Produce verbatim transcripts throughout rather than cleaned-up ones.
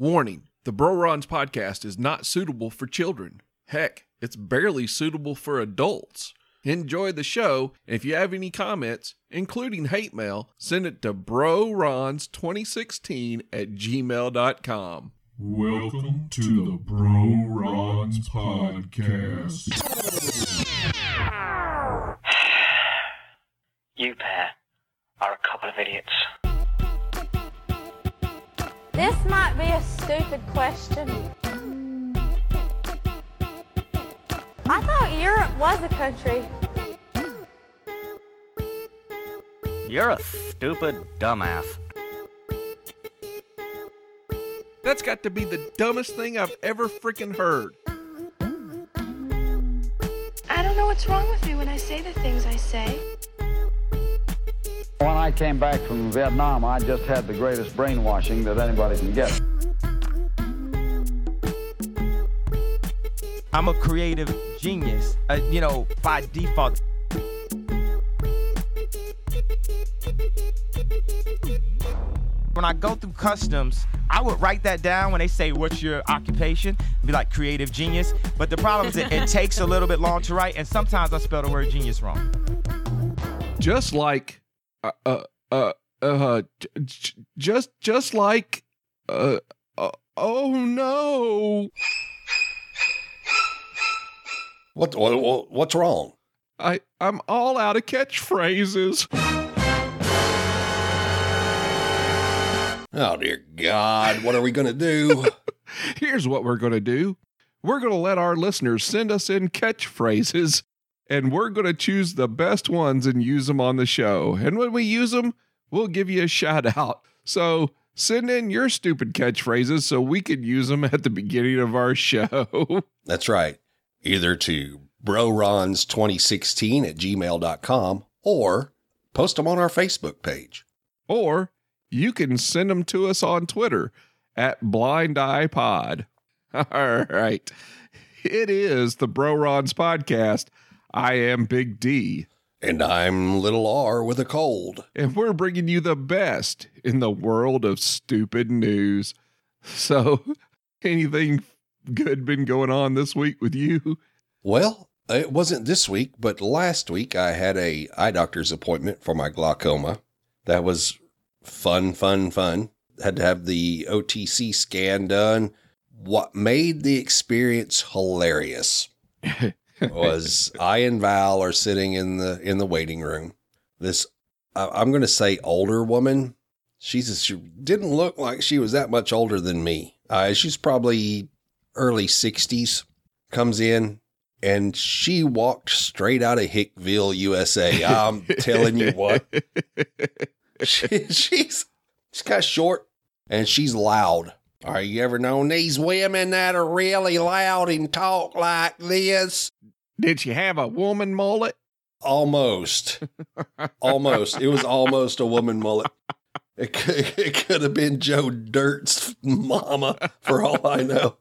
Warning, the Bro Rons podcast is not suitable for children. Heck, it's barely suitable for adults. Enjoy the show, and if you have any comments, including hate mail, send it to bro rons twenty sixteen at gmail dot com. Welcome to the Bro Rons podcast. You pair are a couple of idiots. This might be a stupid question. I thought Europe was a country. You're a stupid dumbass. That's got to be the dumbest thing I've ever freaking heard. I don't know what's wrong with me when I say the things I say. When I came back from Vietnam, I just had the greatest brainwashing that anybody can get. I'm a creative genius, uh, you know, by default. When I go through customs, I would write that down when they say, what's your occupation? Be like, creative genius. But the problem is it, it takes a little bit long to write, and sometimes I spell the word genius wrong. Just like, uh, uh, uh, uh j- j- just, just like, uh, uh, oh no. What, what what's wrong? I, I'm all out of catchphrases. Oh, dear God. What are we going to do? Here's what we're going to do. We're going to let our listeners send us in catchphrases, and we're going to choose the best ones and use them on the show. And when we use them, we'll give you a shout out. So send in your stupid catchphrases so we can use them at the beginning of our show. That's right. Either to bro rons twenty sixteen at gmail dot com or post them on our Facebook page. Or you can send them to us on Twitter at Blind Eye Pod. All right. It is the Bro Rons podcast. I am Big D. And I'm Little R with a cold. And we're bringing you the best in the world of stupid news. So, anything good been going on this week with you? Well, it wasn't this week, but last week I had a eye doctor's appointment for my glaucoma. That was fun, fun, fun. Had to have the O T C scan done. What made the experience hilarious was I and Val are sitting in the in the waiting room. This, I'm going to say older woman. She's a, she didn't look like she was that much older than me. Uh, she's probably early sixties, comes in, and she walked straight out of Hickville, U S A. I'm telling you what. She, she's she's kind of short, and she's loud. Are you ever known these women that are really loud and talk like this? Did she have a woman mullet? Almost. Almost. It was almost a woman mullet. It could, it could have been Joe Dirt's mama, for all I know.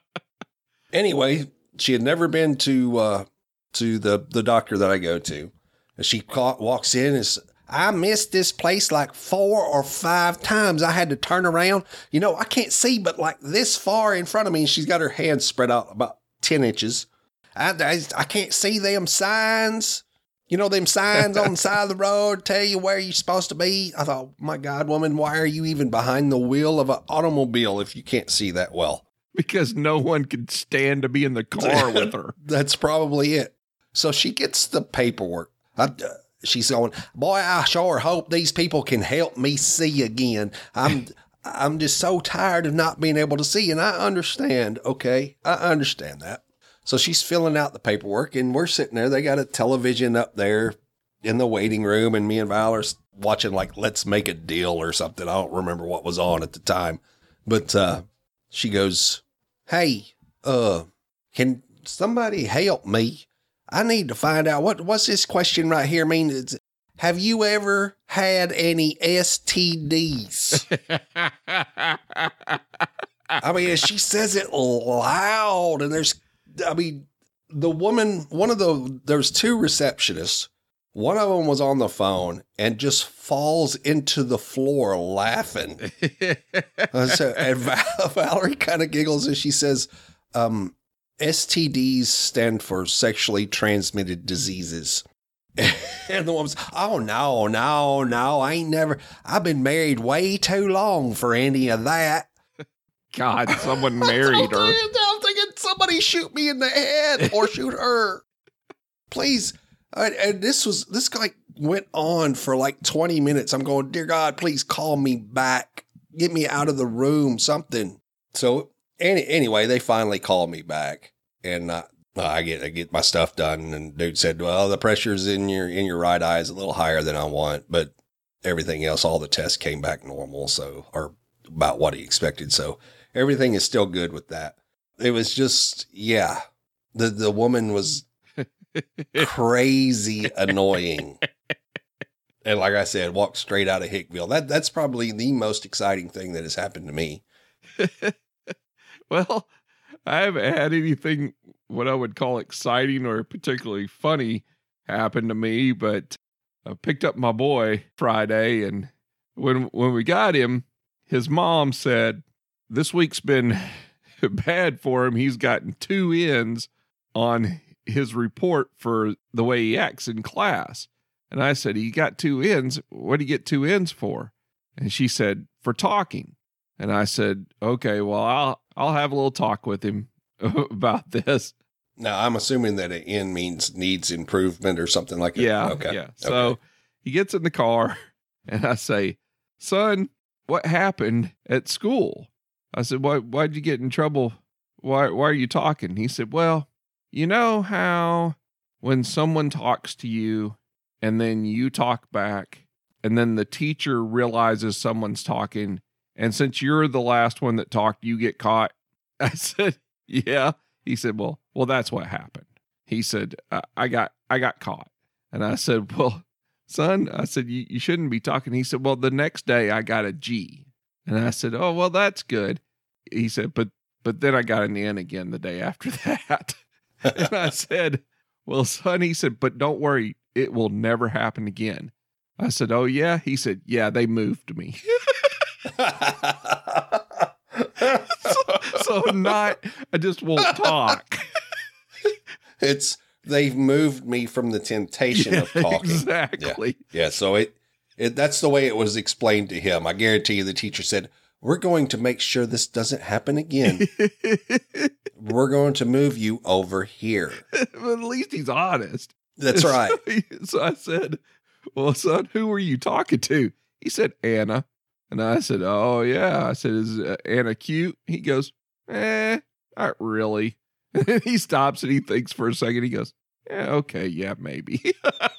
Anyway, she had never been to uh, to the, the doctor that I go to. And she caught, walks in and says, I missed this place like four or five times. I had to turn around. You know, I can't see but like this far in front of me. And she's got her hands spread out about ten inches. I, I, I can't see them signs. You know, them signs on the side of the road tell you where you're supposed to be. I thought, my God, woman, why are you even behind the wheel of an automobile if you can't see that well? Because no one could stand to be in the car with her. That's probably it. So she gets the paperwork. I, uh, she's going, boy, I sure hope these people can help me see again. I'm I'm just so tired of not being able to see. And I understand. Okay, I understand that. So she's filling out the paperwork, and we're sitting there. They got a television up there in the waiting room, and me and Val are watching like Let's Make a Deal or something. I don't remember what was on at the time. But uh, she goes, hey, uh, can somebody help me? I need to find out what what's this question right here mean. It's, have you ever had any S T Ds? I mean, she says it loud, and there's, I mean, the woman, one of the, there's two receptionists, One of them was on the phone and just falls into the floor laughing. so, and Val- Valerie kind of giggles as she says, um, S T Ds stand for sexually transmitted diseases. And the woman's, oh, no, no, no, I ain't never, I've been married way too long for any of that. God, someone married her. I'm thinking somebody shoot me in the head or shoot her. Please. And, and this was, this guy went on for like twenty minutes. I'm going, dear God, please call me back. Get me out of the room, something. So any, anyway, they finally called me back and uh, I get, I get my stuff done. And dude said, well, the pressure's in your, in your right eye is a little higher than I want, but everything else, all the tests came back normal. So, or about what he expected. So everything is still good with that. It was just, yeah, the, the woman was crazy annoying. And like I said, walked straight out of Hickville. That that's probably the most exciting thing that has happened to me. Well, I haven't had anything what I would call exciting or particularly funny happen to me, but I picked up my boy Friday, and when when we got him, his mom said, this week's been bad for him. He's gotten two N's on his report for the way he acts in class. And I said, he got two N's. What did he get two N's for? And she said, for talking. And I said, okay, well, I'll, I'll have a little talk with him about this. Now, I'm assuming that an N means needs improvement or something like that. Yeah. Okay. Yeah. So okay. He gets in the car and I say, son, what happened at school? I said, why, why'd you get in trouble? Why, why are you talking? He said, well, you know how when someone talks to you and then you talk back and then the teacher realizes someone's talking, and since you're the last one that talked, you get caught? I said, yeah. He said, well, well, that's what happened. He said, I, I got, I got caught. And I said, well, son, I said, you, you shouldn't be talking. He said, well, the next day I got a G. And I said, oh, well, that's good. He said, but, but then I got an N again the day after that. And I said, well, son, he said, but don't worry, it will never happen again. I said, oh, yeah. He said, yeah, they moved me. so, so not, I just won't talk. It's, they've moved me from the temptation yeah, of talking. Exactly. Yeah. yeah. So it, it, that's the way it was explained to him. I guarantee you the teacher said, we're going to make sure this doesn't happen again. We're going to move you over here. But at least he's honest. That's right. So, so I said, well, son, who were you talking to? He said, Anna. And I said, oh, yeah. I said, is uh, Anna cute? He goes, eh, not really. And then he stops and he thinks for a second. He goes, yeah, okay, yeah, maybe.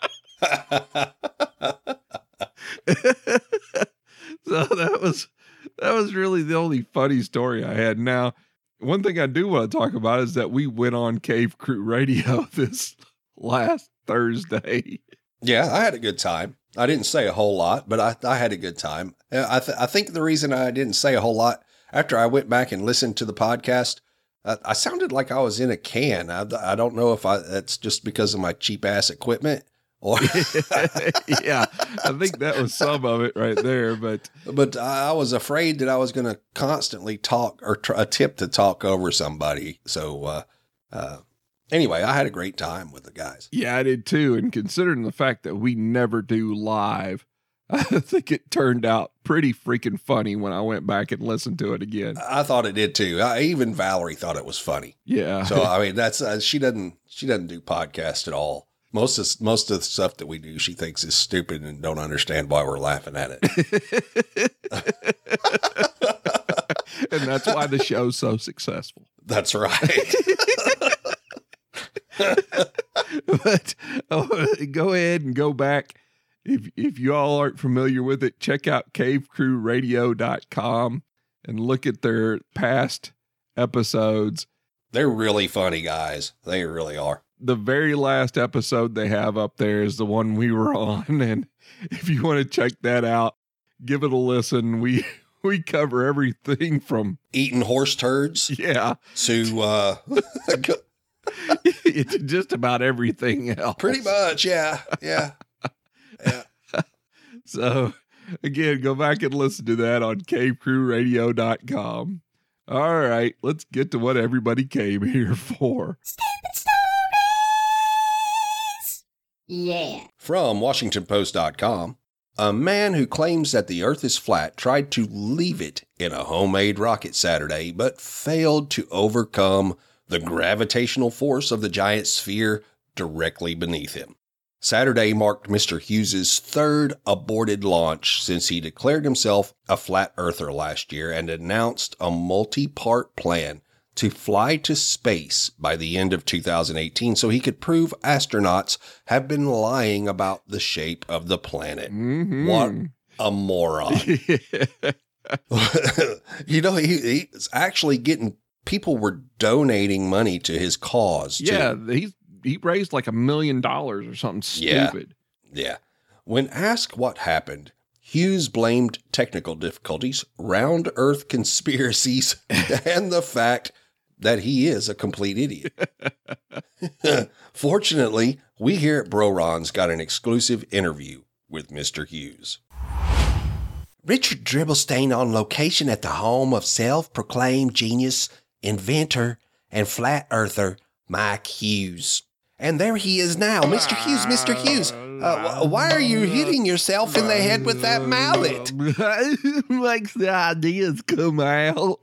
So that was that was really the only funny story I had. Now, one thing I do want to talk about is that we went on Cave Crew Radio this last Thursday. Yeah, I had a good time. I didn't say a whole lot, but I, I had a good time. I, th- I think the reason I didn't say a whole lot, after I went back and listened to the podcast, uh, I sounded like I was in a can. I, I don't know if I, that's just because of my cheap ass equipment. Or yeah, I think that was some of it right there. But but I was afraid that I was going to constantly talk or try, attempt to talk over somebody. So uh, uh, anyway, I had a great time with the guys. Yeah, I did too. And considering the fact that we never do live, I think it turned out pretty freaking funny when I went back and listened to it again. I thought it did too. I, even Valerie thought it was funny. Yeah. So I mean, that's uh, she doesn't she doesn't do podcasts at all. Most of most of the stuff that we do, she thinks is stupid and don't understand why we're laughing at it. And that's why the show's so successful. That's right. But oh, go ahead and go back. If if you all aren't familiar with it, check out cave crew radio dot com and look at their past episodes. They're really funny guys. They really are. The very last episode they have up there is the one we were on. And if you want to check that out, give it a listen. We we cover everything from eating horse turds. Yeah. To uh It's just about everything else. Pretty much, yeah, yeah, yeah. So, again, go back and listen to that on cave crew radio dot com. All right, let's get to what everybody came here for. Stupid stories! Yeah. From Washington Post dot com, a man who claims that the Earth is flat tried to leave it in a homemade rocket Saturday, but failed to overcome the gravitational force of the giant sphere directly beneath him. Saturday marked Mister Hughes' third aborted launch since he declared himself a flat earther last year and announced a multi-part plan to fly to space by the end of two thousand eighteen so he could prove astronauts have been lying about the shape of the planet. Mm-hmm. What a moron. You know, he, he's actually getting, people were donating money to his cause, too. Yeah, he's he raised like a million dollars or something stupid. Yeah. yeah. When asked what happened, Hughes blamed technical difficulties, round earth conspiracies, and the fact that he is a complete idiot. Fortunately, we here at Bro Ron's got an exclusive interview with Mister Hughes. Richard Dribblestein on location at the home of self-proclaimed genius, inventor, and flat earther Mike Hughes. And there he is now. Mister Hughes, Mister Hughes, uh, why are you hitting yourself in the head with that mallet? Makes the ideas come out.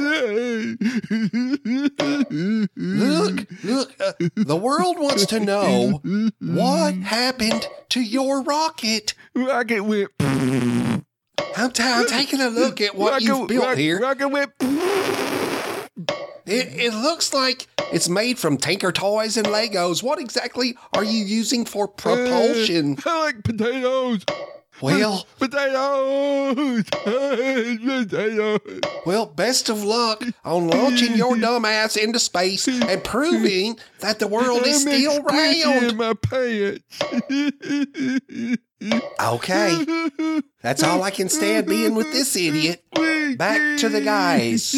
Look, look, uh, the world wants to know what happened to your rocket. Rocket went. I'm, t- I'm taking a look at what rocket, you've built rocket, here. Rocket went. It, it looks like it's made from Tinker Toys and Legos. What exactly are you using for propulsion? Uh, I like potatoes. Well, potatoes. potatoes. Well, best of luck on launching your dumb ass into space and proving that the world is I'm still round. In my pants. Okay, that's all I can stand being with this idiot. Back to the guys.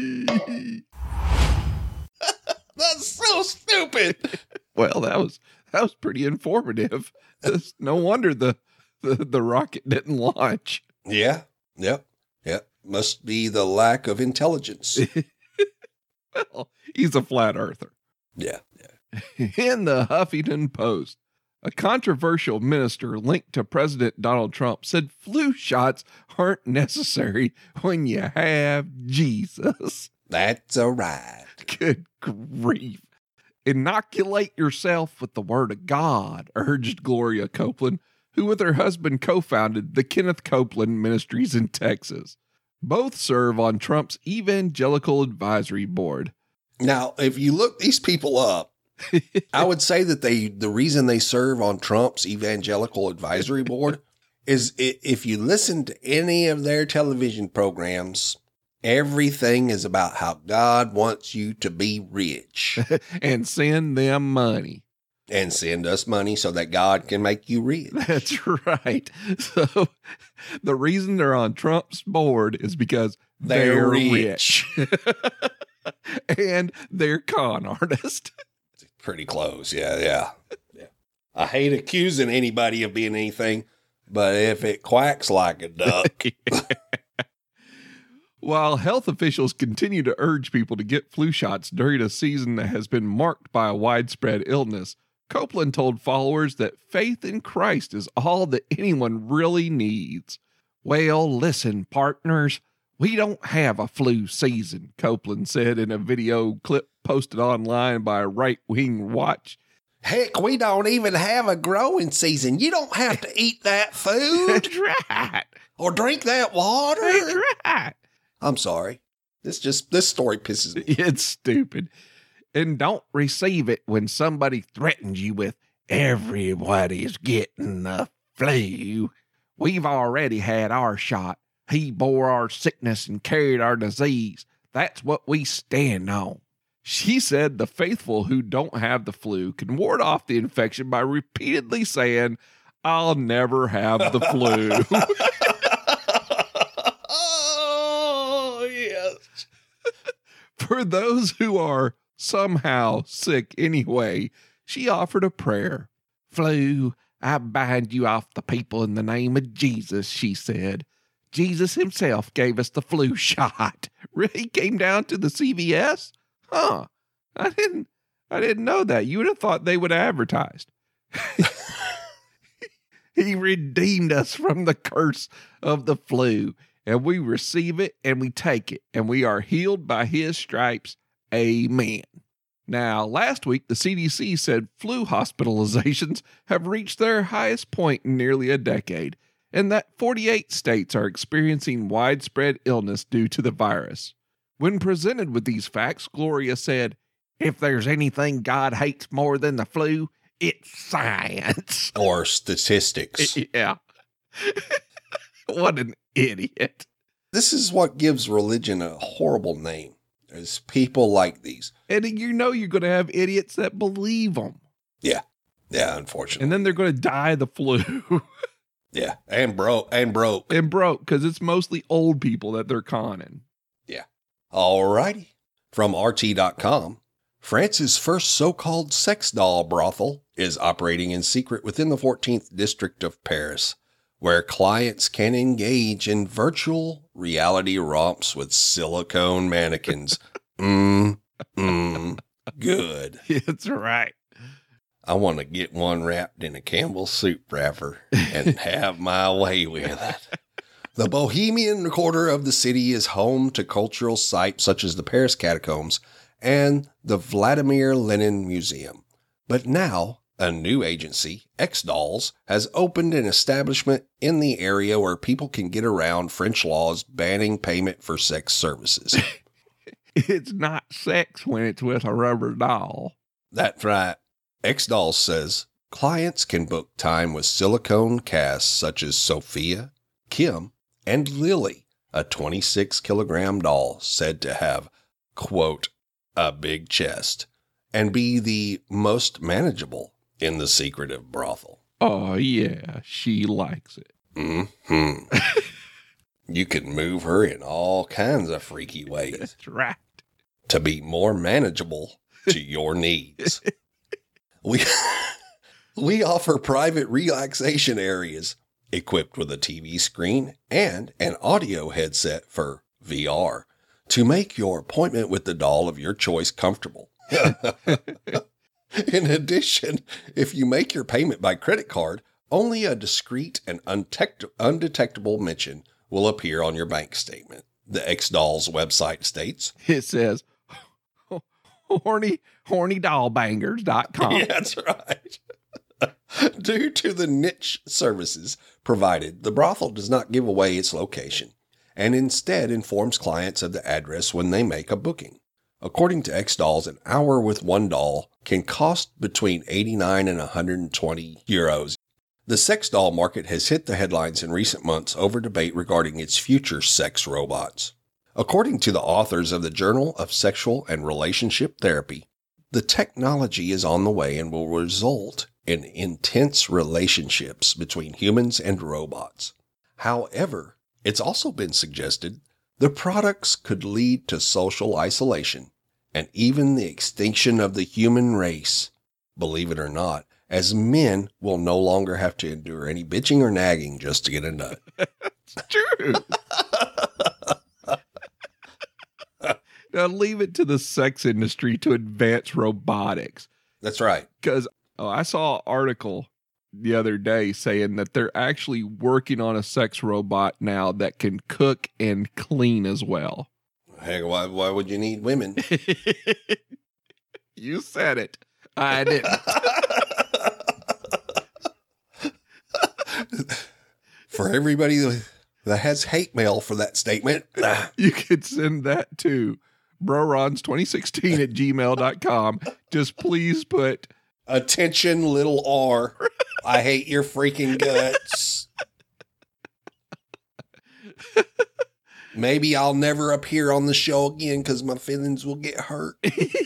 That's so stupid. Well, that was that was pretty informative. It's no wonder the, the the rocket didn't launch. Yeah. Yep. Yep. Must be the lack of intelligence. Well, he's a flat earther. Yeah. Yeah. In the Huffington Post, a controversial minister linked to President Donald Trump said flu shots aren't necessary when you have Jesus. That's a ride. Good grief. Inoculate yourself with the word of God, urged Gloria Copeland, who with her husband co-founded the Kenneth Copeland Ministries in Texas. Both serve on Trump's Evangelical Advisory Board. Now, if you look these people up, I would say that they the reason they serve on Trump's Evangelical Advisory Board is if you listen to any of their television programs, everything is about how God wants you to be rich. And send them money. And send us money so that God can make you rich. That's right. So the reason they're on Trump's board is because they're, they're rich. rich. And they're con artists. Pretty close. Yeah, yeah. Yeah. I hate accusing anybody of being anything, but if it quacks like a duck. While health officials continue to urge people to get flu shots during a season that has been marked by a widespread illness, Copeland told followers that faith in Christ is all that anyone really needs. Well, listen, partners, we don't have a flu season, Copeland said in a video clip posted online by a right-wing watch. Heck, we don't even have a growing season. You don't have to eat that food. That's right. Or drink that water. That's right. I'm sorry. This just, this story pisses me. It's stupid. And don't receive it when somebody threatens you with, everybody's getting the flu. We've already had our shot. He bore our sickness and carried our disease. That's what we stand on. She said the faithful who don't have the flu can ward off the infection by repeatedly saying, I'll never have the flu. Oh, yes. For those who are somehow sick anyway, she offered a prayer. "Flu, I bind you off the people in the name of Jesus," she said. "Jesus himself gave us the flu shot." Really came down to the C V S? Huh. I didn't I didn't know that. You would have thought they would have advertised. He redeemed us from the curse of the flu, and we receive it and we take it, and we are healed by his stripes. Amen. Now, last week, the C D C said flu hospitalizations have reached their highest point in nearly a decade, and that forty-eight states are experiencing widespread illness due to the virus. When presented with these facts, Gloria said, "If there's anything God hates more than the flu, it's science." Or statistics. Yeah. What an idiot. This is what gives religion a horrible name. There's people like these. And you know you're going to have idiots that believe them. Yeah. Yeah, unfortunately. And then they're going to die of the flu. Yeah. And broke. And broke. And broke, because it's mostly old people that they're conning. Yeah. All righty. From R T dot com. France's first so-called sex doll brothel is operating in secret within the fourteenth district of Paris, where clients can engage in virtual reality romps with silicone mannequins. Mmm, mmm, good. That's right. I want to get one wrapped in a Campbell soup wrapper and have my way with it. The Bohemian quarter of the city is home to cultural sites such as the Paris Catacombs and the Vladimir Lenin Museum. But now, a new agency, X Dolls, has opened an establishment in the area where people can get around French laws banning payment for sex services. It's not sex when it's with a rubber doll. That's right. X Dolls says clients can book time with silicone casts such as Sophia, Kim, and Lily, a twenty-six kilogram doll said to have, quote, a big chest, and be the most manageable in the secretive brothel. Oh, yeah, she likes it. Mm-hmm. You can move her in all kinds of freaky ways. That's right. To be more manageable to your needs. We, we offer private relaxation areas equipped with a T V screen and an audio headset for V R to make your appointment with the doll of your choice comfortable. In addition, if you make your payment by credit card, only a discreet and undetect- undetectable mention will appear on your bank statement. The X Dolls website states, it says, horny, horny doll bangers dot com. Yeah, that's right. Due to the niche services provided, the brothel does not give away its location and instead informs clients of the address when they make a booking. According to X Dolls, an hour with one doll can cost between eighty-nine and one hundred twenty euros. The sex doll market has hit the headlines in recent months over debate regarding its future sex robots. According to the authors of the Journal of Sexual and Relationship Therapy, the technology is on the way and will result in intense relationships between humans and robots. However, it's also been suggested the products could lead to social isolation and even the extinction of the human race. Believe it or not, as men will no longer have to endure any bitching or nagging just to get a nut. It's true. Now leave it to the sex industry to advance robotics. That's right. Because oh, I saw an article the other day saying that they're actually working on a sex robot now that can cook and clean as well. Heck, why, why would you need women? You said it. I didn't. For everybody that has hate mail for that statement, you could send that to brorons twenty sixteen at gmail dot com. Just please put attention little R. I hate your freaking guts. Maybe I'll never appear on the show again because my feelings will get hurt.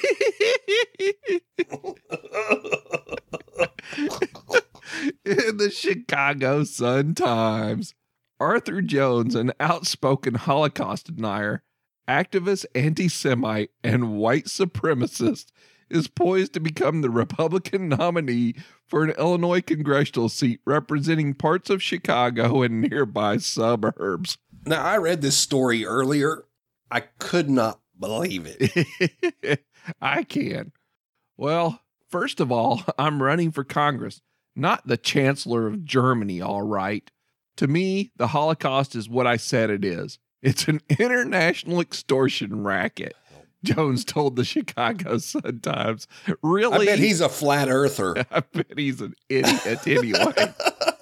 In the Chicago Sun-Times, Arthur Jones, an outspoken Holocaust denier, activist anti-Semite and white supremacist, is poised to become the Republican nominee for an Illinois congressional seat representing parts of Chicago and nearby suburbs. Now, I read this story earlier. I could not believe it. I can. Well, first of all, I'm running for Congress, not the Chancellor of Germany, all right. To me, the Holocaust is what I said it is. It's an international extortion racket, Jones told the Chicago Sun-Times. Really? I bet he's a flat earther. I bet he's an idiot anyway.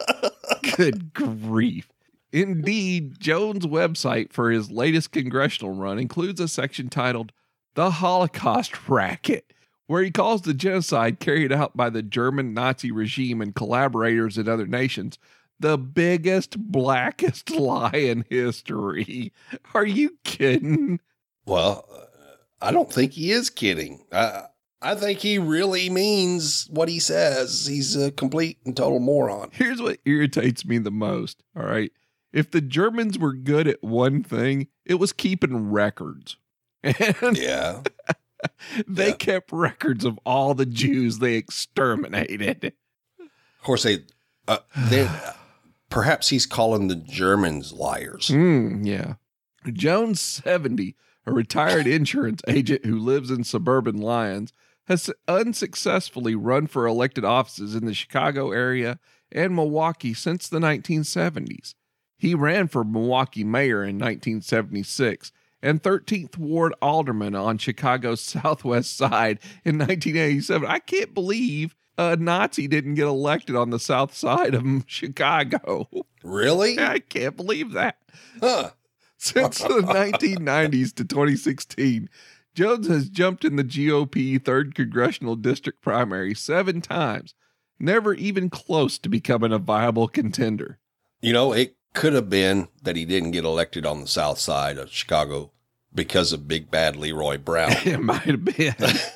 Good grief. Indeed, Jones' website for his latest congressional run includes a section titled The Holocaust Racket, where he calls the genocide carried out by the German Nazi regime and collaborators in other nations the biggest, blackest lie in history. Are you kidding? Well, I don't think he is kidding. I, I think he really means what he says. He's a complete and total moron. Here's what irritates me the most, all right? If the Germans were good at one thing, it was keeping records. And yeah. they yeah. kept records of all the Jews they exterminated. Of course, they, uh, they perhaps he's calling the Germans liars. Mm, yeah. Jones, seventy, a retired insurance agent who lives in suburban Lyons, has unsuccessfully run for elected offices in the Chicago area and Milwaukee since the nineteen seventies. He ran for Milwaukee mayor in nineteen seventy-six and thirteenth Ward alderman on Chicago's southwest side in nineteen eighty-seven. I can't believe a Nazi didn't get elected on the south side of Chicago. Really? I can't believe that. Huh. Since the nineteen nineties to twenty sixteen, Jones has jumped in the G O P third Congressional District primary seven times, never even close to becoming a viable contender. You know, it could have been that he didn't get elected on the south side of Chicago because of big bad Leroy Brown. It might have been.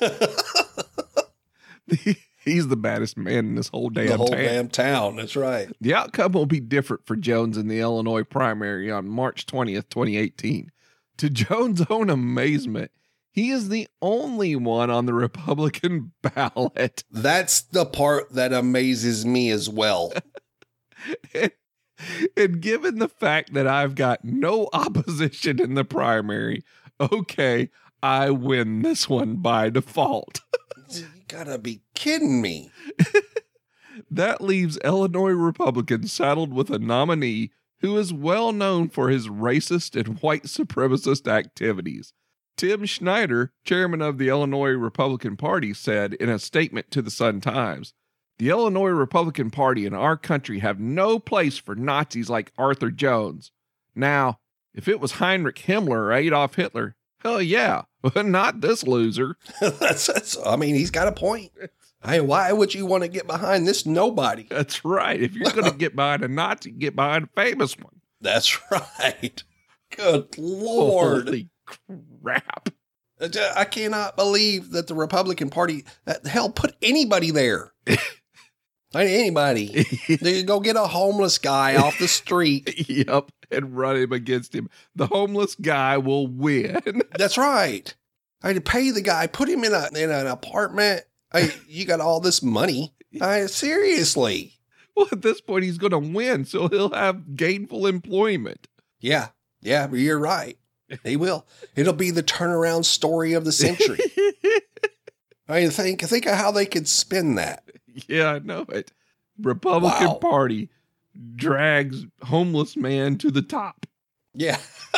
He's the baddest man in this whole damn the whole town. damn town. That's right. The outcome will be different for Jones in the Illinois primary on March twentieth, twenty eighteen. To Jones' own amazement, he is the only one on the Republican ballot. That's the part that amazes me as well. and, and given the fact that I've got no opposition in the primary, okay, I win this one by default. You gotta be kidding me. That leaves Illinois Republicans saddled with a nominee who is well known for his racist and white supremacist activities. Tim Schneider, chairman of the Illinois Republican Party, said in a statement to the Sun-Times, "The Illinois Republican Party and our country have no place for Nazis like Arthur Jones. Now, if it was Heinrich Himmler or Adolf Hitler, hell yeah, but not this loser." that's, that's, I mean, he's got a point. Hey, why would you want to get behind this nobody? That's right. If you're going to get behind a Nazi, get behind a famous one. That's right. Good Lord. Holy crap. I cannot believe that the Republican Party, that hell, put anybody there. Anybody. They go get a homeless guy off the street. Yep, and run him against him. The homeless guy will win. That's right. I had to pay the guy, put him in a in an apartment. I, you got all this money. I, seriously. Well, at this point, he's going to win, so he'll have gainful employment. Yeah, yeah, you're right. He will. It'll be the turnaround story of the century. I mean, think, think of how they could spin that. Yeah, I know it. Republican wow. Party drags homeless man to the top. Yeah.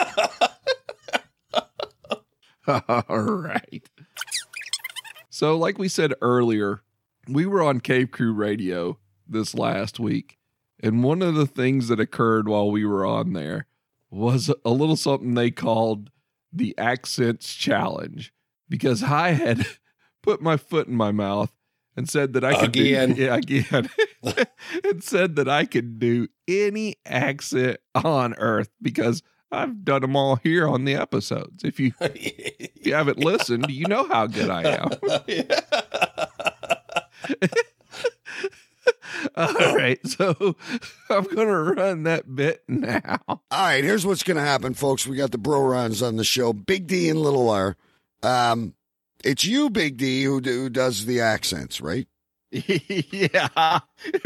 All right. So like we said earlier, we were on Cave Crew Radio this last week, and one of the things that occurred while we were on there was a little something they called the Accents Challenge, because I had put my foot in my mouth and said that I could again. do yeah, again and said that I could do any accent on earth because I've done them all here on the episodes. If you if you haven't listened, you know how good I am. All right, so I'm going to run that bit now. All right, here's what's going to happen, folks. We got the Bro-Rons on the show, Big D and Little R. Um, it's you, Big D, who, who does the accents, right? Yeah. uh,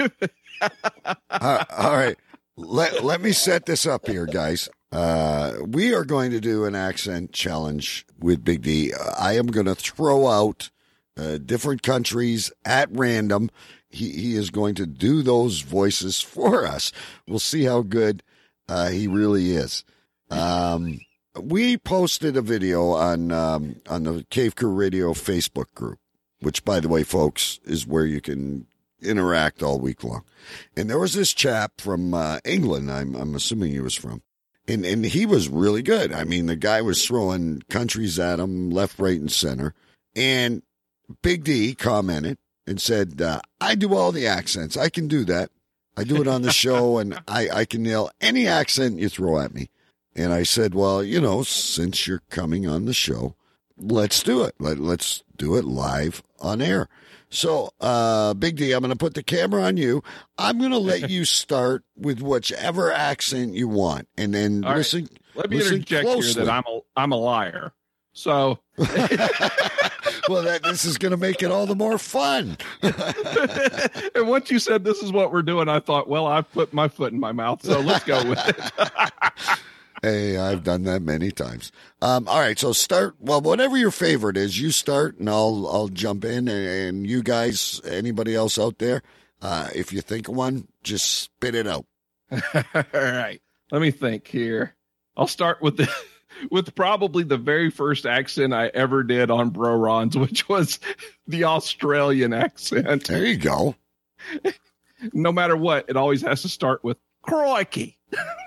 all right, let, let me set this up here, guys. Uh, we are going to do an accent challenge with Big D. I am going to throw out uh, different countries at random. He he is going to do those voices for us. We'll see how good uh, he really is. Um, we posted a video on um, on the Cave Crew Radio Facebook group, which, by the way, folks, is where you can interact all week long. And there was this chap from uh, England. I'm I'm assuming he was from, and and he was really good. I mean, the guy was throwing countries at him left, right, and center. And Big D commented and said, uh, I do all the accents. I can do that. I do it on the show, and I, I can nail any accent you throw at me. And I said, well, you know, since you're coming on the show, let's do it. Let, let's do it live on air. So, uh, Big D, I'm going to put the camera on you. I'm going to let you start with whichever accent you want. And then All listen. Right. Let me listen interject closely. here that I'm a, I'm a liar. So, well, that this is going to make it all the more fun. And once you said this is what we're doing, I thought, well, I've put my foot in my mouth, so let's go with it. Hey, I've done that many times. Um, all right, so start. Well, whatever your favorite is, you start, and I'll I'll jump in. And, and you guys, anybody else out there, uh, if you think of one, just spit it out. All right, let me think here. I'll start with the. With probably the very first accent I ever did on Bro-Rons, which was the Australian accent. There you go. No matter what, it always has to start with crikey.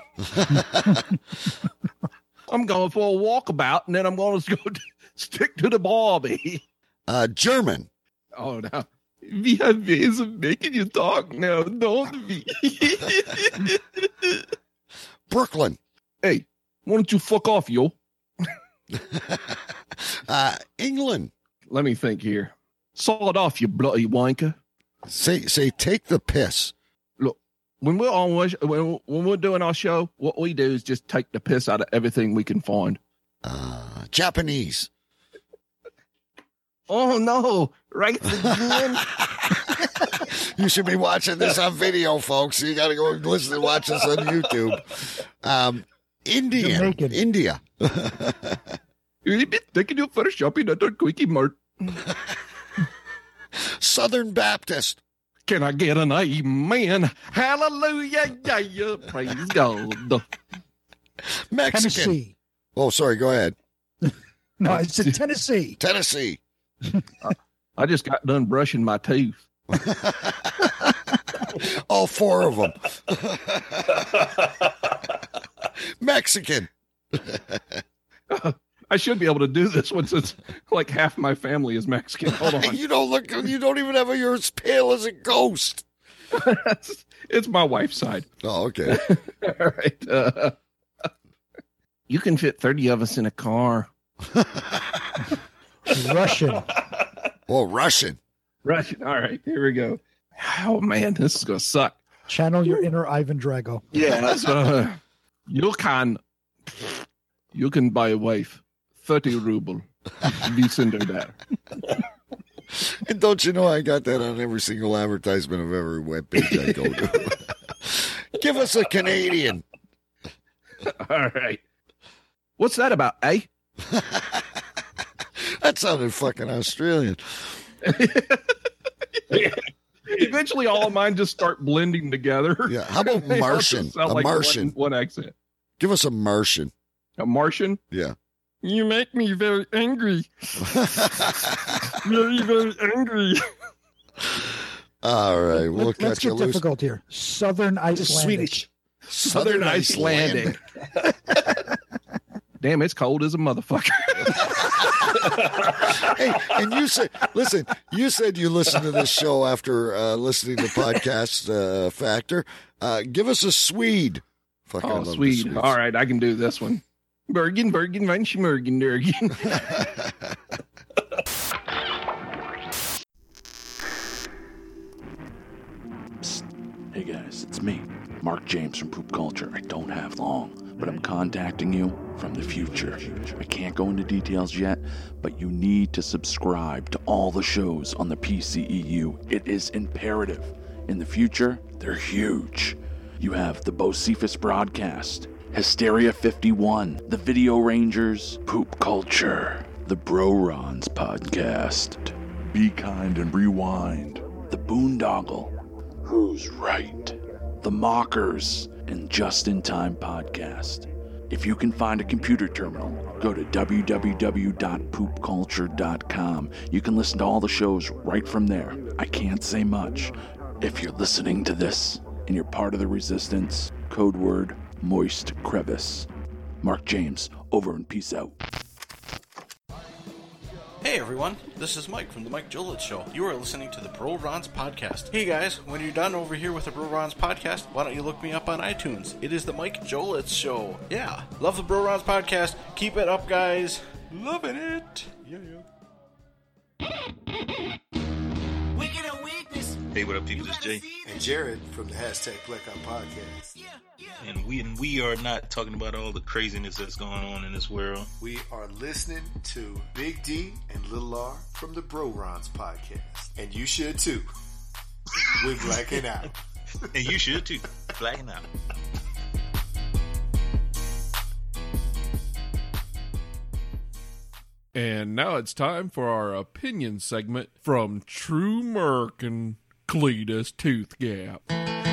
I'm going for a walkabout, and then I'm going to go to stick to the Barbie. Uh, German. Oh, no. We have ways of making you talk now, don't we? Brooklyn. Hey. Why don't you fuck off, yo? uh, England. Let me think here. Sawed off, you bloody wanker. Say, say, take the piss. Look, when we're on when, when we're doing our show, what we do is just take the piss out of everything we can find. Uh, Japanese. Oh no! Right again. You should be watching this on video, folks. You got to go and listen and watch this on YouTube. Um. India, Jamaican. India. You've been taking you for shopping at a Quickie Mart. Southern Baptist. Can I get an amen? Hallelujah, yeah, yeah. Praise God. Mexican. Tennessee. Oh, sorry. Go ahead. No, it's in Tennessee. Tennessee. I just got done brushing my teeth. All four of them. Mexican. I should be able to do this one since like half my family is Mexican. Hold on. You don't look. You don't even have a. You're as pale as a ghost. It's my wife's side. Oh, okay. All right. Uh, you can fit thirty of us in a car. Russian. Oh, Russian. Russian. All right. Here we go. Oh man, this is gonna suck. Channel your inner Ivan Drago. Yeah. So, you can. You can buy a wife. thirty ruble. We send her there. And don't you know I got that on every single advertisement of every webpage I go to. Give us a Canadian. All right. What's that about, eh? That sounded fucking Australian. Eventually, all of mine just start blending together. Yeah. How about Martian? A like Martian. One, one accent. Give us a Martian. A Martian? Yeah. You make me very angry. very, very angry. All right. We'll Let, catch let's you get loose. difficult here. Southern Icelandic. Swedish. Southern, Southern Icelandic. Icelandic. Damn, it's cold as a motherfucker. Hey, and you said, listen, you said you listened to this show after uh, listening to Podcast uh, Factor. Uh, give us a Swede. Fuck, oh, Swede. All right, I can do this one. Bergen, Bergen, Vanschmergen, Dergen. Psst. Mark James from Poop Culture. I don't have long, but I'm contacting you from the future. I can't go into details yet, but you need to subscribe to all the shows on the P C E U. It is imperative. In the future, they're huge. You have the Bocephus Broadcast, Hysteria fifty-one, the Video Rangers, Poop Culture, the Bro-Rons Podcast, Be Kind and Rewind, the Boondoggle, Who's Right, the Mockers, and Just in Time Podcast. If you can find a computer terminal, go to w w w dot poop culture dot com. You can listen to all the shows right from there. I can't say much. If you're listening to this and you're part of the resistance, code word Moist Crevice. Mark James, over and peace out. Hey everyone, this is Mike from the Mike Jolitz Show. You are listening to the Bro Rons Podcast. Hey guys, when you're done over here with the Bro Rons Podcast, why don't you look me up on iTunes? It is the Mike Jolitz Show. Yeah, love the Bro Rons Podcast. Keep it up, guys. Loving it. Yeah, yeah. Hey, what up, people? This is Jay. And Jared from the hashtag Blackout Podcast. Yeah, yeah. And we and we are not talking about all the craziness that's going on in this world. We are listening to Big D and Little R from the Bro Rons Podcast. And you should too. We're blacking out. And you should too. Blacking out. And now it's time for our opinion segment from True Merc and Cletus Tooth Gap.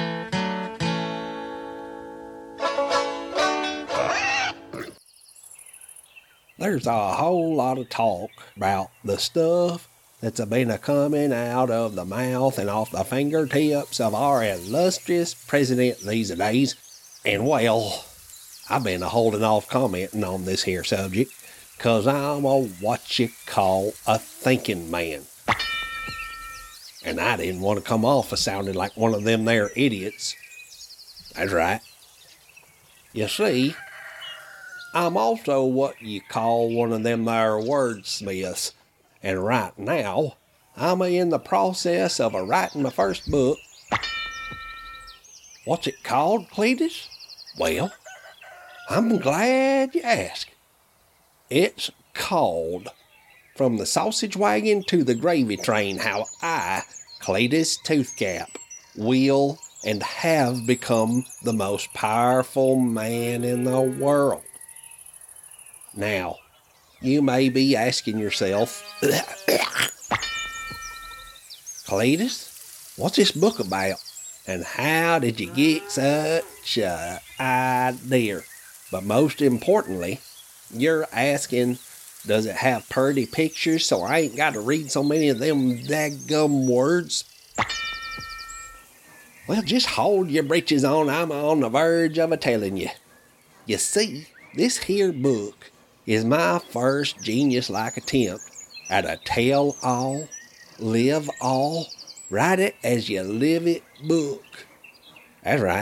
There's a whole lot of talk about the stuff that's been a coming out of the mouth and off the fingertips of our illustrious president these days. And well, I've been holding off commenting on this here subject because I'm a what you call a thinking man. And I didn't want to come off as sounding like one of them there idiots. That's right. You see, I'm also what you call one of them there wordsmiths. And right now, I'm in the process of a writing my first book. What's it called, Cletus? Well, I'm glad you asked. It's called From the Sausage Wagon to the Gravy Train, How I, Cletus Toothgap, Will and Have Become the Most Powerful Man in the World. Now, you may be asking yourself, Cletus, what's this book about? And how did you get such an idea? But most importantly, you're asking, does it have pretty pictures so I ain't got to read so many of them daggum words? Well, just hold your britches on. I'm on the verge of a telling you. You see, this here book is my first genius-like attempt at a tell-all, live-all, write it as you live it book. That's right.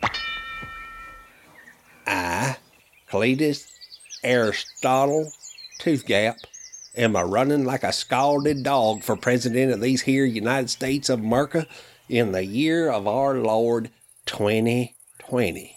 I, Cletus Aristotle Toothgap, am a running like a scalded dog for president of these here United States of America in the year of our Lord twenty twenty.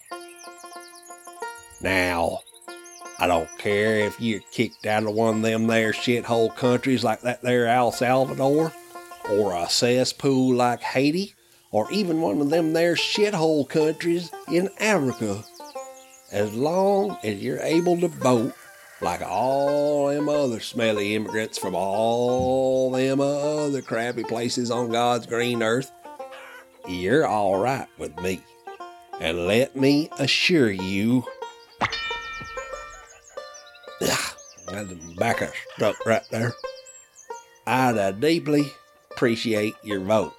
Now, I don't care if you're kicked out of one of them there shithole countries like that there El Salvador, or a cesspool like Haiti, or even one of them there shithole countries in Africa. As long as you're able to vote like all them other smelly immigrants from all them other crappy places on God's green earth, you're all right with me. And let me assure you, that's the back of struck right there. I'd uh, deeply appreciate your vote.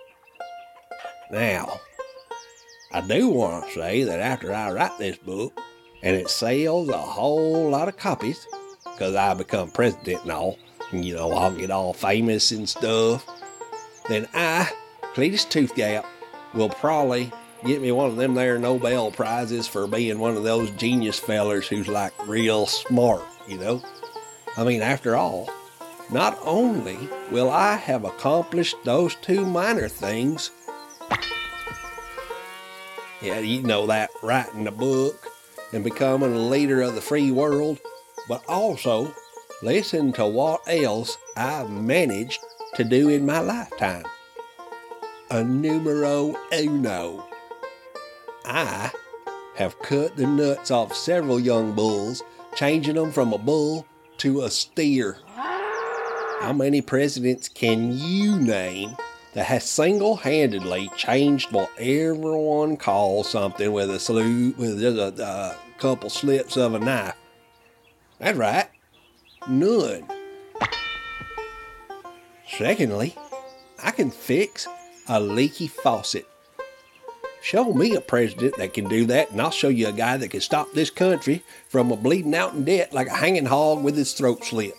Now, I do want to say that after I write this book, and it sells a whole lot of copies, because I become president and all, and you know, I'll get all famous and stuff, then I, Cletus Toothgap, will probably get me one of them there Nobel Prizes for being one of those genius fellers who's like real smart, you know? I mean, after all, not only will I have accomplished those two minor things, Yeah, you know that, writing a book and becoming a leader of the free world, but also listen to what else I've managed to do in my lifetime. A numero uno. I have cut the nuts off several young bulls, changing them from a bull to a steer. How many presidents can you name that has single-handedly changed what everyone calls something with a slew, with just a, a couple slips of a knife? That's right, none. Secondly, I can fix a leaky faucet. Show me a president that can do that, and I'll show you a guy that can stop this country from a bleeding out in debt like a hanging hog with his throat slit.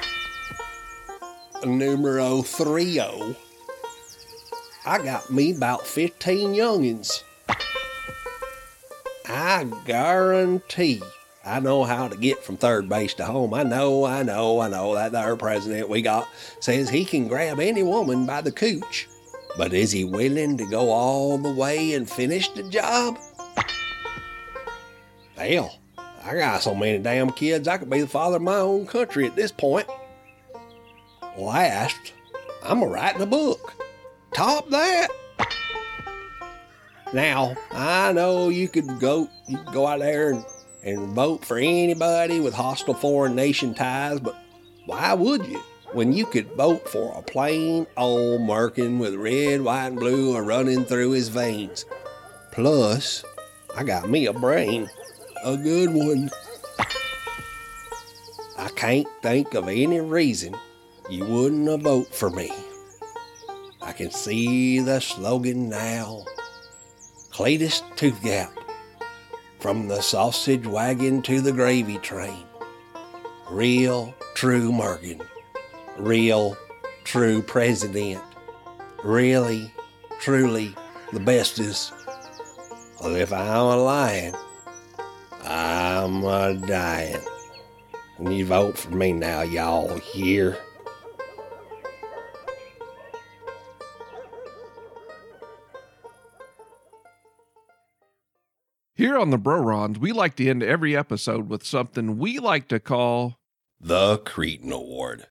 Numero three-o. I got me about fifteen youngins. I guarantee I know how to get from third base to home. I know, I know, I know that our president we got says he can grab any woman by the cooch. But is he willing to go all the way and finish the job? Hell, I got so many damn kids I could be the father of my own country at this point. Last, I'm a writing a book. Top that. Now, I know you could go you could go out there and, and vote for anybody with hostile foreign nation ties, but why would you? When you could vote for a plain old Merkin with red, white, and blue running through his veins. Plus, I got me a brain. A good one. I can't think of any reason you wouldn't have vote for me. I can see the slogan now. Cletus Toothgap. From the sausage wagon to the gravy train. Real, true Merkin. Real, true president. Really, truly, the bestest. Well, if I'm a lying, I'm a dying. And you vote for me now, y'all hear? Here on the Bro-Rons, we like to end every episode with something we like to call the Cretin Award.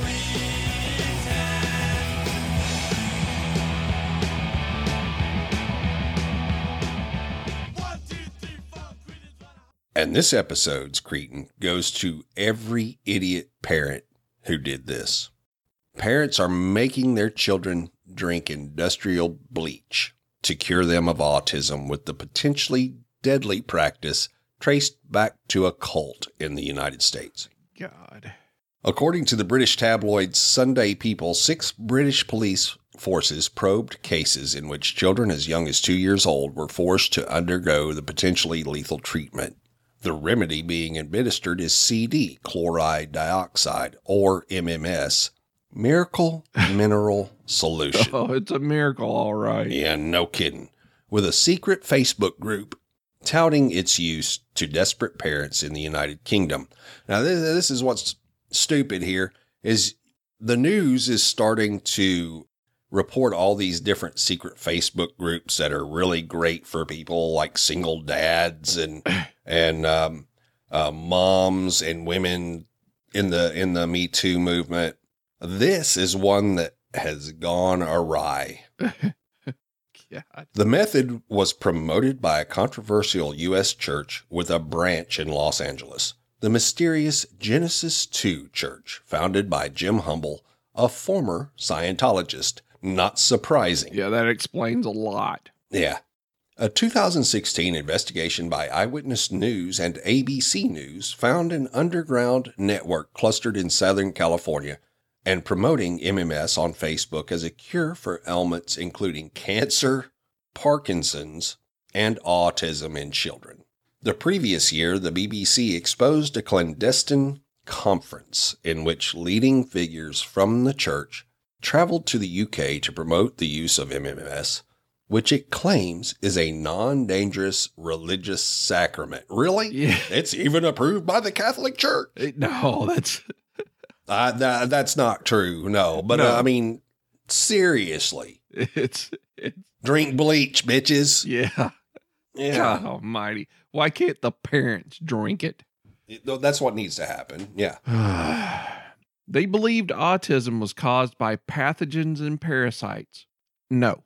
And this episode's Cretin goes to every idiot parent who did this. Parents are making their children drink industrial bleach to cure them of autism with the potentially deadly practice traced back to a cult in the United States. God. According to the British tabloid Sunday People, six British police forces probed cases in which children as young as two years old were forced to undergo the potentially lethal treatment. The remedy being administered is C D, chloride dioxide, or M M S, Miracle Mineral Solution. Oh, it's a miracle, all right. Yeah, no kidding. With a secret Facebook group touting its use to desperate parents in the United Kingdom. Now, this, this is what's stupid here, is the news is starting to report all these different secret Facebook groups that are really great for people like single dads and and um, uh, moms and women in the in the Me Too movement. This is one that has gone awry. God. The method was promoted by a controversial U S church with a branch in Los Angeles, the mysterious Genesis two Church, founded by Jim Humble, a former Scientologist. Not surprising. Yeah, that explains a lot. Yeah. A two thousand sixteen investigation by Eyewitness News and A B C News found an underground network clustered in Southern California and promoting M M S on Facebook as a cure for ailments including cancer, Parkinson's, and autism in children. The previous year, the B B C exposed a clandestine conference in which leading figures from the church traveled to the U K to promote the use of M M S, which it claims is a non-dangerous religious sacrament. Really? Yeah. It's even approved by the Catholic Church. No, that's... uh, th- that's not true, no. But, No. Uh, I mean, seriously. It's, it's... Drink bleach, bitches. Yeah. Yeah. God almighty. Why can't the parents drink it? That's what needs to happen. Yeah. They believed autism was caused by pathogens and parasites. No.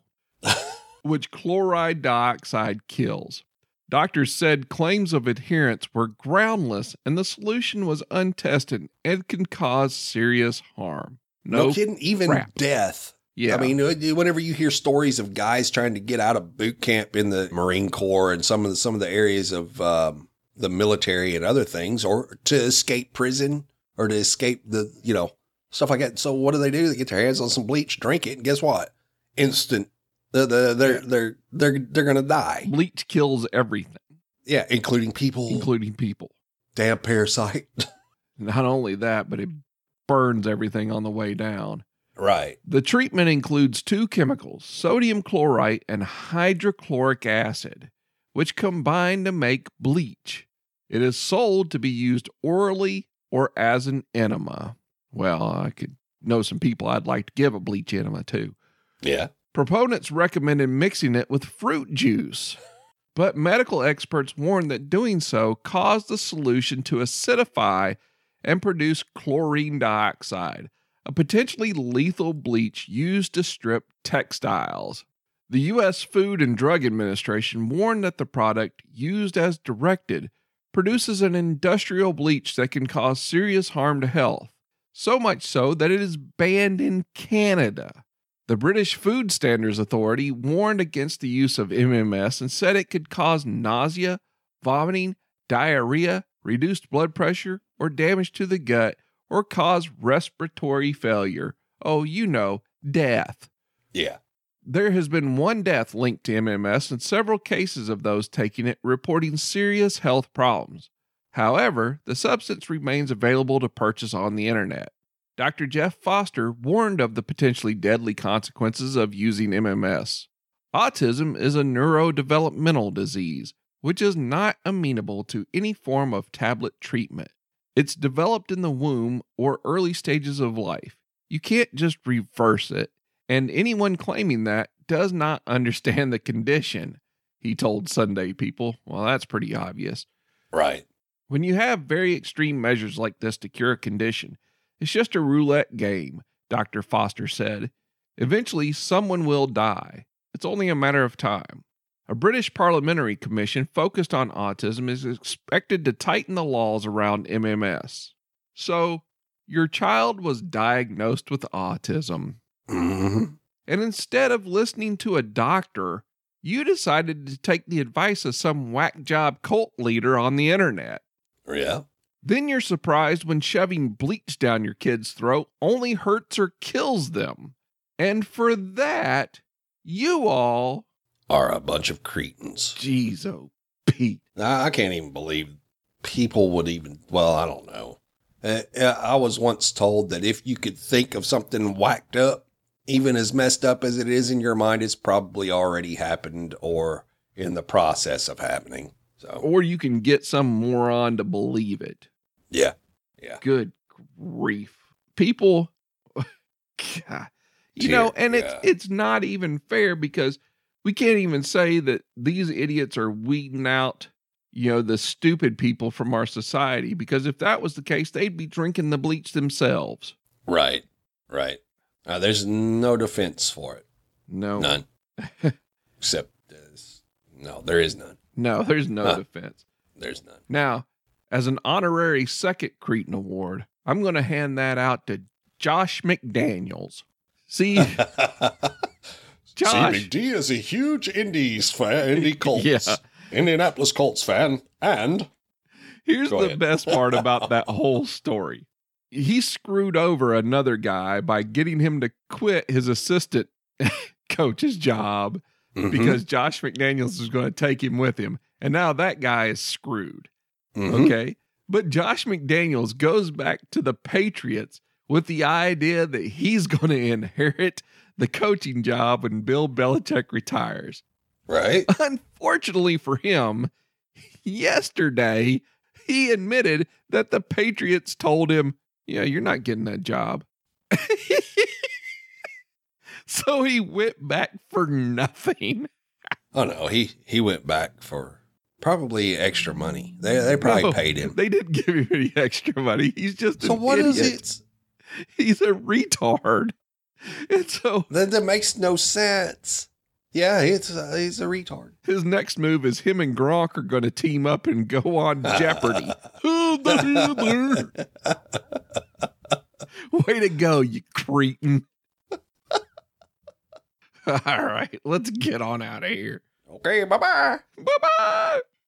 Which chloride dioxide kills. Doctors said claims of adherence were groundless and the solution was untested and can cause serious harm. No, No kidding. Even crap. death. Yeah. I mean, whenever you hear stories of guys trying to get out of boot camp in the Marine Corps and some of the, some of the areas of um, the military and other things, or to escape prison or to escape the, you know, stuff like that. So what do they do? They get their hands on some bleach, drink it, and guess what? Instant. The, the, they're, they're, they're, they're going to die. Bleach kills everything. Yeah. Including people. Including people. Damn parasite. Not only that, but it burns everything on the way down. Right. The treatment includes two chemicals, sodium chlorite and hydrochloric acid, which combine to make bleach. It is sold to be used orally or as an enema. Well, I could know some people I'd like to give a bleach enema to. Yeah. Proponents recommended mixing it with fruit juice, but medical experts warned that doing so caused the solution to acidify and produce chlorine dioxide, a potentially lethal bleach used to strip textiles. The U S Food and Drug Administration warned that the product, used as directed, produces an industrial bleach that can cause serious harm to health, so much so that it is banned in Canada. The British Food Standards Authority warned against the use of M M S and said it could cause nausea, vomiting, diarrhea, reduced blood pressure, or damage to the gut, or cause respiratory failure. Oh, you know, death. Yeah. There has been one death linked to M M S and several cases of those taking it reporting serious health problems. However, the substance remains available to purchase on the internet. Doctor Jeff Foster warned of the potentially deadly consequences of using M M S. Autism is a neurodevelopmental disease, which is not amenable to any form of tablet treatment. It's developed in the womb or early stages of life. You can't just reverse it, and anyone claiming that does not understand the condition, he told Sunday People. Well, that's pretty obvious. Right. When you have very extreme measures like this to cure a condition, it's just a roulette game, Doctor Foster said. Eventually, someone will die. It's only a matter of time. A British parliamentary commission focused on autism is expected to tighten the laws around M M S. So, your child was diagnosed with autism. Mm-hmm. And instead of listening to a doctor, you decided to take the advice of some whack job cult leader on the internet. Yeah. Then you're surprised when shoving bleach down your kid's throat only hurts or kills them. And for that, you all are a bunch of cretins. Jeez, oh, Pete. I can't even believe people would even, well, I don't know. Uh, I was once told that if you could think of something whacked up, even as messed up as it is in your mind, it's probably already happened or in the process of happening. So, or you can get some moron to believe it. Yeah. Yeah. Good grief. People, God, you Cheer, know, and yeah. it's, it's not even fair because we can't even say that these idiots are weeding out, you know, the stupid people from our society, because if that was the case, they'd be drinking the bleach themselves. Right. Right. Uh, there's no defense for it. No. None. Except, uh, no, there is none. No, there's no huh. defense. There's none. Now, as an honorary second Cretin Award, I'm going to hand that out to Josh McDaniels. See, Josh. C B D is a huge Indies fan, Indy Colts, yeah. Indianapolis Colts fan, and here's Go the ahead. best part about that whole story. He screwed over another guy by getting him to quit his assistant coach's job Mhm. because Josh McDaniels was going to take him with him. And now that guy is screwed. Mhm. Okay. But Josh McDaniels goes back to the Patriots with the idea that he's going to inherit the coaching job when Bill Belichick retires. Right. Unfortunately for him, yesterday he admitted that the Patriots told him, yeah, you're not getting that job. So he went back for nothing. Oh no, he he went back for probably extra money. They they probably No, paid him. They didn't give him any extra money. He's just So an what is idiot. it? He's a retard. And so That, that makes no sense. Yeah, it's uh, he's a retard. his next move is him and Gronk are going to team up and go on Jeopardy. Way to go, you cretin. All right, let's get on out of here. Okay, bye bye. Bye bye.